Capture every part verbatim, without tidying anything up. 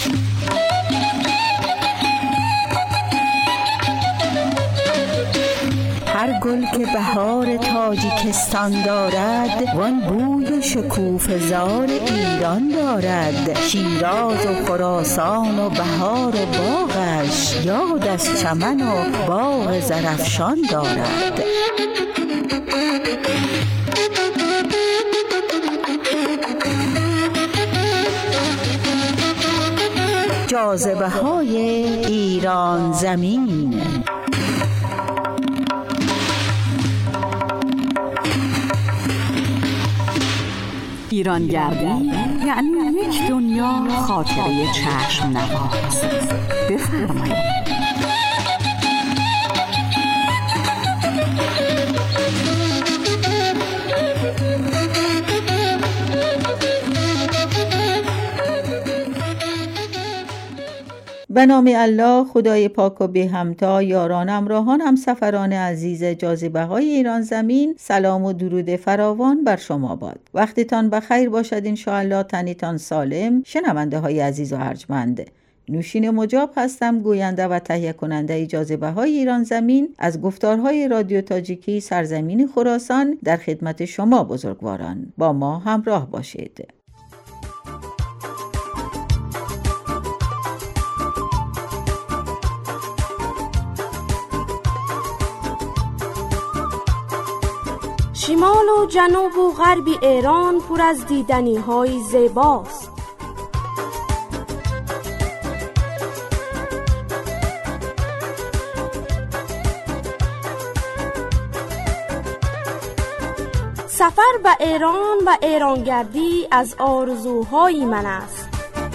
هر گل که بهار تاجیکستان دارد، وان بوی شکوفه زار ایران دارد. شیراز و خراسان و بهار و باغش، یاد از چمن و باغ زرافشان دارد. جاذبه های ایران زمین. ایرانگردی یعنی یک دنیا خاطره چشم نواز. بفرمایید. به نام الله، خدای پاک و بی همتا، یاران همراهان همسفران عزیز جاذبه های ایران زمین، سلام و درود فراوان بر شما باد. وقتتان بخیر باشد انشاءالله، تنیتان سالم. شنونده های عزیز و ارجمند، نوشین مجاب هستم، گوینده و تهیه کننده جاذبه های ایران زمین از گفتارهای رادیو تاجیکی سرزمین خراسان در خدمت شما بزرگواران. با ما همراه باشید. شمال و جنوب و غرب ایران پر از دیدنی های زیباست. سفر به ایران و ایرانگردی از آرزوهای من است.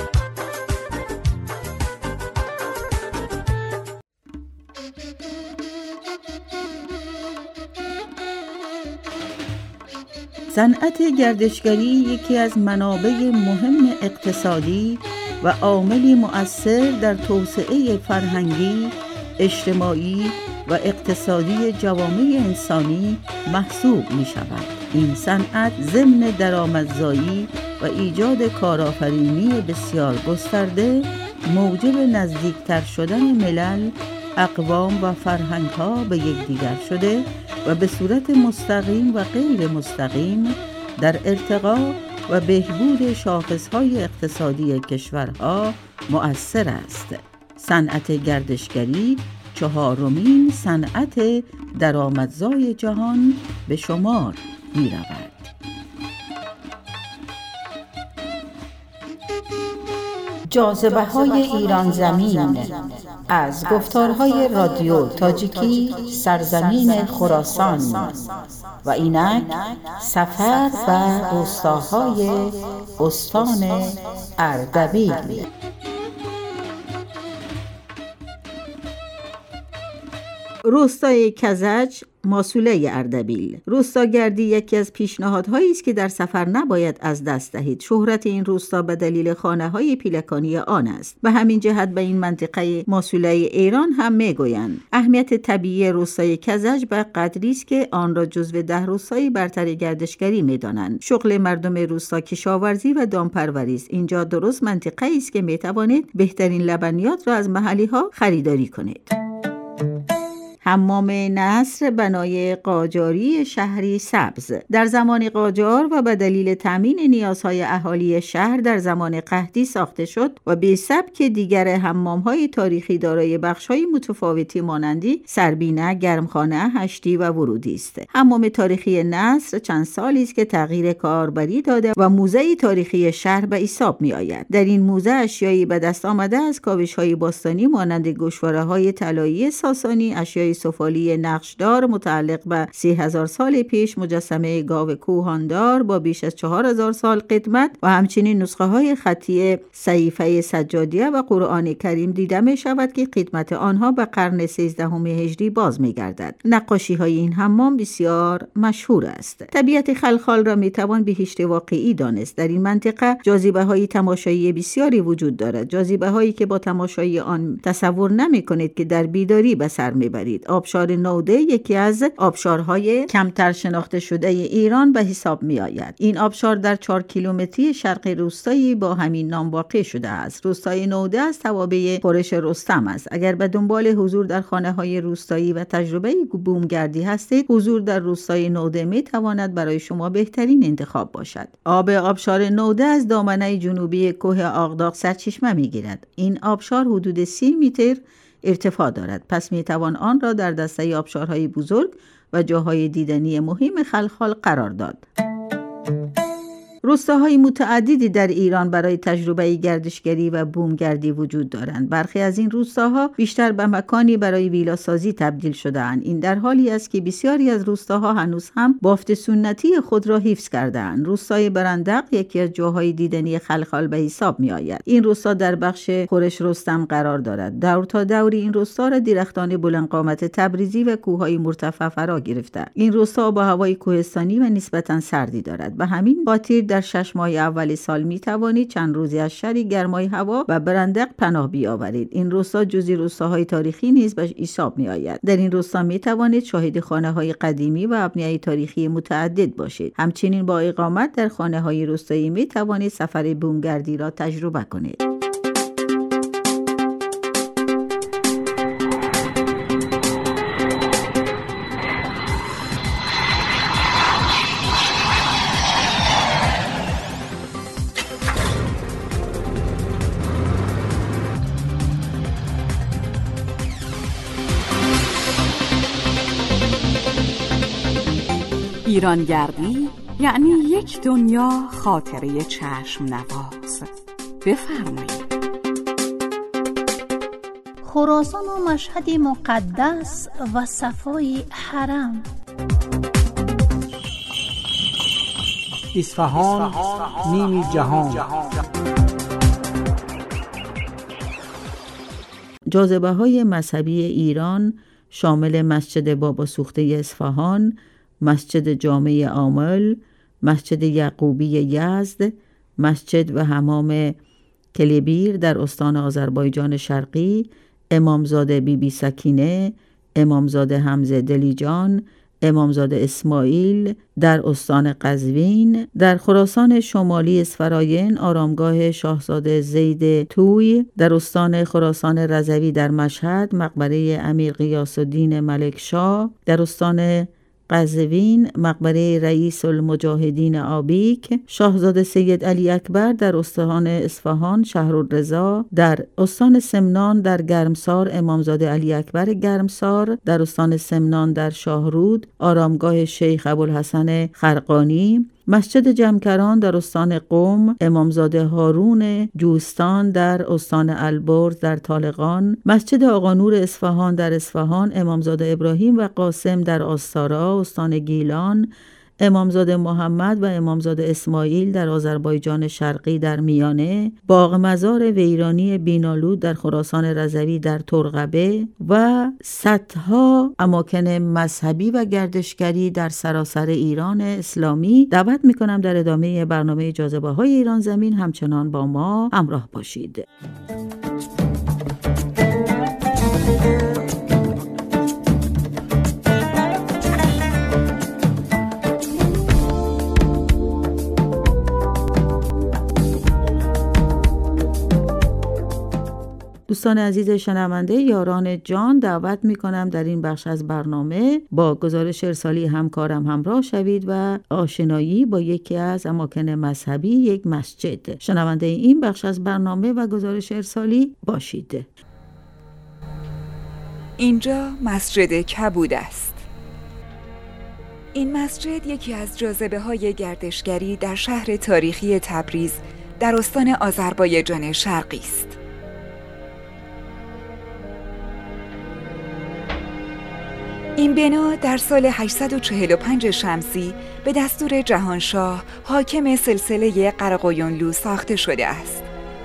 صنعت گردشگری یکی از منابع مهم اقتصادی و عاملی مؤثر در توسعه فرهنگی، اجتماعی و اقتصادی جوامع انسانی محسوب می شود. این صنعت ضمن درآمدزایی و ایجاد کارآفرینی بسیار گسترده، موجب نزدیکتر شدن ملل، اقوام و فرهنگ‌ها به یکدیگر شده و به صورت مستقیم و غیر مستقیم در ارتقا و بهبود شاخص‌های اقتصادی کشورها مؤثر است. صنعت گردشگری چهارمین صنعت درآمدزای جهان به شمار می‌رود. جاذبه های ایران زمین از گفتارهای رادیو تاجیکی سرزمین خراسان و اینک سفر به روستاهای استان اردبیل. روستای کزج، ماسوله اردبیل. روستاگردی یکی از پیشنهادهایی است که در سفر نباید از دست دهید. شهرت این روستا به دلیل خانه‌های پیلکانی آن است. به همین جهت به این منطقه ماسوله ایران هم میگویند. اهمیت طبیعی روستای کزج به قدری است که آن را جزو ده روستای برتر گردشگری می‌دانند. شغل مردم روستا کشاورزی و دامپروری است. اینجا درست منطقه است که می‌توانید بهترین لبنیات را از محلی‌ها خریداری کنید. حمام نصر، بنای قاجاری شهری سبز. در زمان قاجار و به دلیل تامین نیازهای اهالی شهر در زمان قحطی ساخته شد و به سبک دیگر حمام‌های تاریخی دارای بخش‌های متفاوتی مانندی سربینه، گرمخانه، هشتی و ورودی است. حمام تاریخی نصر چند سالی است که تغییر کاربری داده و موزه تاریخی شهر به حساب می‌آید. در این موزه اشیایی به دست آمده از کاوش‌های باستانی مانند گوشواره‌های طلایی ساسانی، اشیای سفالی نقشدار متعلق به سی هزار سال پیش، مجسمه گاو کوهاندار با بیش از چهار هزار سال قدمت و همچنین نسخه های خطی صحیفه سجادیه و قرآن کریم دیده می شود که قدمت آنها به قرن سیزدهم هجری باز می گردد. نقاشی های این حمام بسیار مشهور است. طبیعت خلخال را می توان بهشت واقعی دانست. در این منطقه جاذبه های تماشایی بسیاری وجود دارد. جاذبه هایی که با تماشای آن تصور نمی کنید که در بیداری به سر می برید. باشید. آبشار نوده یکی از آبشارهای کمتر شناخته شده ایران به حساب می آید. این آبشار در چهار کیلومتری شرقی روستایی با همین نام واقع شده است. روستای نوده از توابع خورش رستم است. اگر به دنبال حضور در خانه‌های روستایی و تجربه بومگردی هستید، حضور در روستای نوده می تواند برای شما بهترین انتخاب باشد. آب آبشار نوده از دامنه جنوبی کوه آغداق سرچشمه می گیرد. این آبشار حدود سی متر ارتفاع دارد، پس می توان آن را در دسته آبشارهای بزرگ و جاهای دیدنی مهم خلخال قرار داد. روستاهای متعددی در ایران برای تجربه گردشگری و بومگردی وجود دارند. برخی از این روستاها بیشتر به مکانی برای ویلاسازی تبدیل شده‌اند. این در حالی است که بسیاری از روستاها هنوز هم بافت سنتی خود را حفظ کرده‌اند. روستای برندق یکی از جاهای دیدنی خلخال به حساب می‌آید. این روستا در بخش خورش رستم قرار دارد. دور تا دور این روستا را درختان بلند قامت تبریزی و کوههای مرتفع فرا گرفته. این روستا با هوای کوهستانی و نسبتاً سردی دارد. به همین خاطر در شش ماه اول سال می توانید چند روزی از شر گرمای هوا و برندق پناه بیاورید. این روستا جزئی روستاهای تاریخی نیز به حساب می آید. در این روستا می توانید شاهد خانه‌های قدیمی و ابنیه‌های تاریخی متعدد باشید. همچنین با اقامت در خانه‌های روستایی می توانید سفر بومگردی را تجربه کنید. ایرانگردی یعنی یک دنیا خاطره چشم نواز. بفرمایید. خراسان و مشهد مقدس و صفای حرم، اصفهان نیمی جهان. جاذبه های مذهبی ایران شامل مسجد بابا سوخته اصفهان، مسجد جامع عامل، مسجد یعقوبی یزد، مسجد و حمام کلیبیر در استان آذربایجان شرقی، امامزاده بی بی سکینه، امامزاده حمزه دلیجان، امامزاده اسماعیل در استان قزوین، در خراسان شمالی اسفراین آرامگاه شاهزاده زید توی، در استان خراسان رضوی در مشهد مقبره امیر غیاث الدین ملکشاه، در استان قزوین مقبره رئیس المجاهدین آبیک، شاهزاده سید علی اکبر در استان اصفهان شهرالرضا، در استان سمنان در گرمسار امامزاده علی اکبر گرمسار، در استان سمنان در شاهرود آرامگاه شیخ ابوالحسن خرقانی، مسجد جمکران در استان قم امامزاده هارون جوستان در استان البرز در طالقان، مسجد آقانور اصفهان در اصفهان امامزاده ابراهیم و قاسم در آستارا استان گیلان، امامزاده محمد و امامزاده اسماعیل در آذربایجان شرقی در میانه، باغ مزار ویرانی بینالود در خراسان رضوی در ترقبه و صدها اماکن مذهبی و گردشگری در سراسر ایران اسلامی. دعوت میکنم در ادامه برنامه جاذبه های ایران زمین همچنان با ما همراه باشید. دوستان عزیز شنونده، یاران جان، دعوت میکنم در این بخش از برنامه با گزارش ارسالی همکارم همراه شوید و آشنایی با یکی از اماکن مذهبی یک مسجد. شنونده این بخش از برنامه و گزارش ارسالی باشید. اینجا مسجد کبود است. این مسجد یکی از جاذبه‌های گردشگری در شهر تاریخی تبریز در استان آذربایجان شرقی است. این بنا در سال هشتصد و چهل و پنج شمسی به دستور جهانشاه حاکم سلسله قرقویونلو ساخته شده است.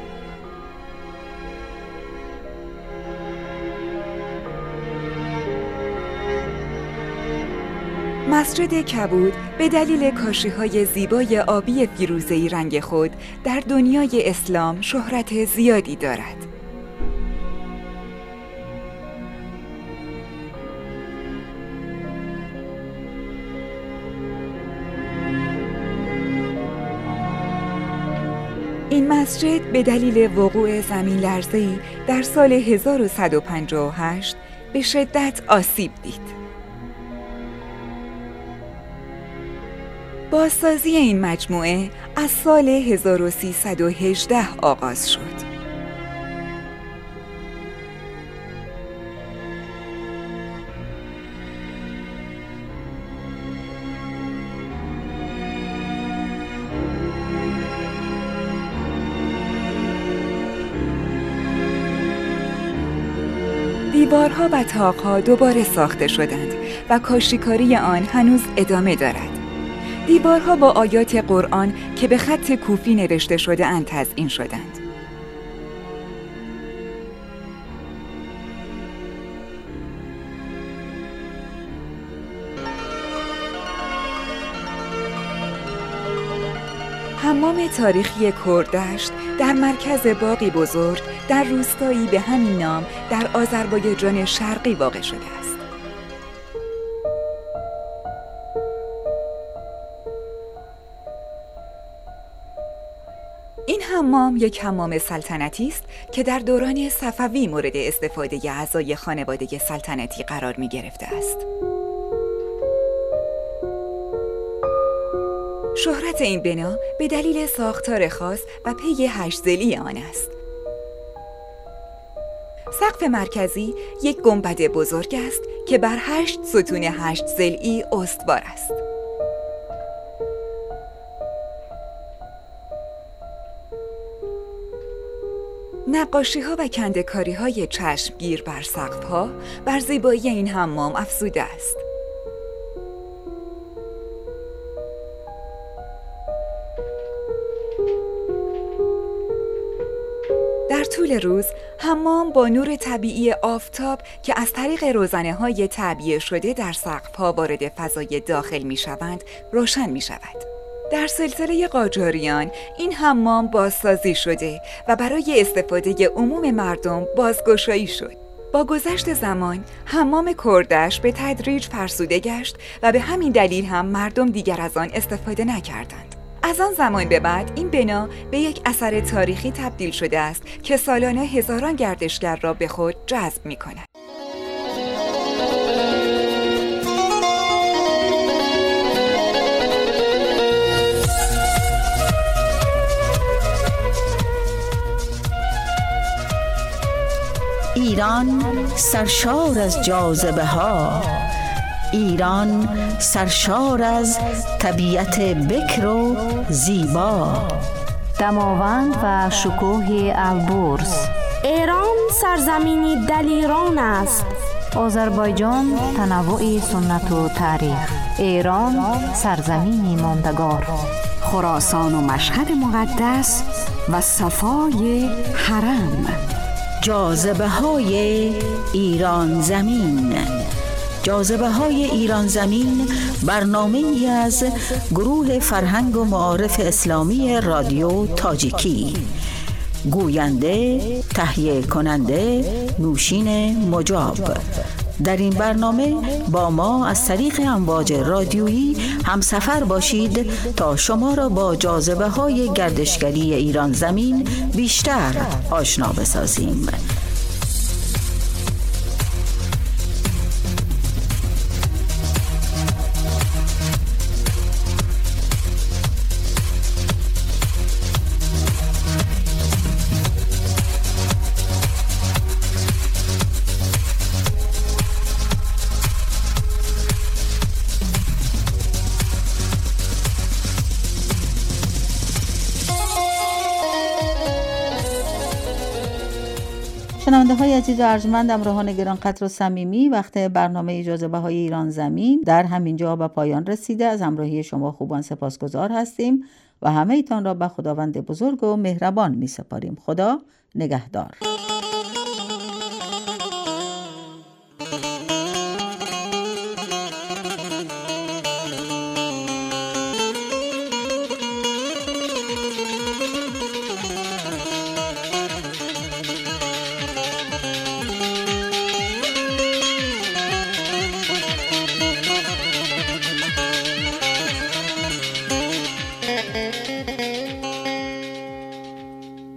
مسجد کبود به دلیل کاشی‌های زیبای آبی فیروزه‌ای رنگ خود در دنیای اسلام شهرت زیادی دارد. این مسجد به دلیل وقوع زمین لرزه‌ای در سال هزار و صد و پنجاه و هشت به شدت آسیب دید. بازسازی این مجموعه از سال هزار و سیصد و هجده آغاز شد. دیوارها و طاق‌ها دوباره ساخته شدند و کاشیکاری آن هنوز ادامه دارد. دیوارها با آیات قرآن که به خط کوفی نوشته شده اند تزیین شدند. حمام تاریخی کردشت در مرکز باغی بزرگ در روستایی به همین نام در آذربایجان شرقی واقع شده است. این حمام یک حمام سلطنتی است که در دوران صفوی مورد استفاده اعضای خانواده سلطنتی قرار می گرفته است. شهرت این بنا به دلیل ساختار خاص و پی هشت ضلعی آن است. سقف مرکزی یک گنبد بزرگ است که بر هشت ستون هشت ضلعی استوار است. نقاشی‌ها و کنده‌کاری‌های چشمگیر بر سقف‌ها بر زیبایی این حمام افزوده است. در طول روز حمام با نور طبیعی آفتاب که از طریق روزنه‌های تعبیه شده در سقف‌ها وارد فضای داخل می‌شوند روشن می‌شود. در سلسله قاجاریان این حمام بازسازی شده و برای استفاده عموم مردم بازگشایی شد. با گذشت زمان حمام کردشت به تدریج فرسوده گشت و به همین دلیل هم مردم دیگر از آن استفاده نکردند. از آن زمان به بعد این بنا به یک اثر تاریخی تبدیل شده است که سالانه هزاران گردشگر را به خود جذب می‌کند. ایران سرشار از جاذبه ها، ایران سرشار از طبیعت بکر و زیبا، دماوند و شکوه البرز. ایران سرزمینی دلیران است. آذربایجان تنوع سنت و تاریخ. ایران سرزمینی ماندگار. خراسان و مشهد مقدس و صفای حرم. جاذبه های ایران زمین. جاذبه های ایران زمین برنامه ای از گروه فرهنگ و معارف اسلامی رادیو تاجیکی. گوینده، تهیه کننده نوشین مجاب. در این برنامه با ما از طریق امواج رادیویی همسفر باشید تا شما را با جاذبه های گردشگری ایران زمین بیشتر آشنا بسازیم. شنونده های عزیز و ارجمند، همراهان گران قدر و صمیمی، وقت برنامه جاذبه های ایران زمین در همین جا به پایان رسیده. از همراهی شما خوبان سپاسگزار هستیم و همه ایتان را به خداوند بزرگ و مهربان می سپاریم. خدا نگهدار.